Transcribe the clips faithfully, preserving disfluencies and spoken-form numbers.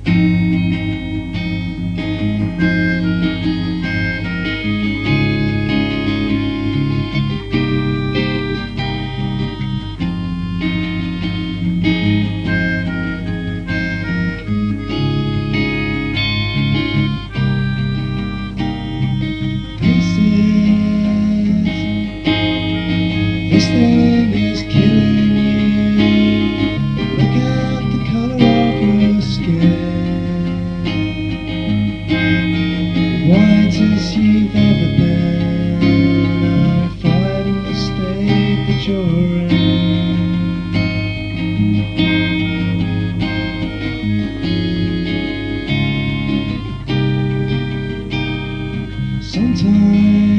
This thing is killing you. Look at the color of your skin, white as you've ever been. I find the state that you're in. Sometimes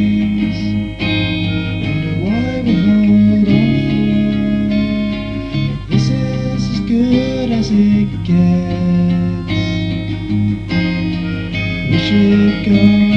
good as it gets. We should go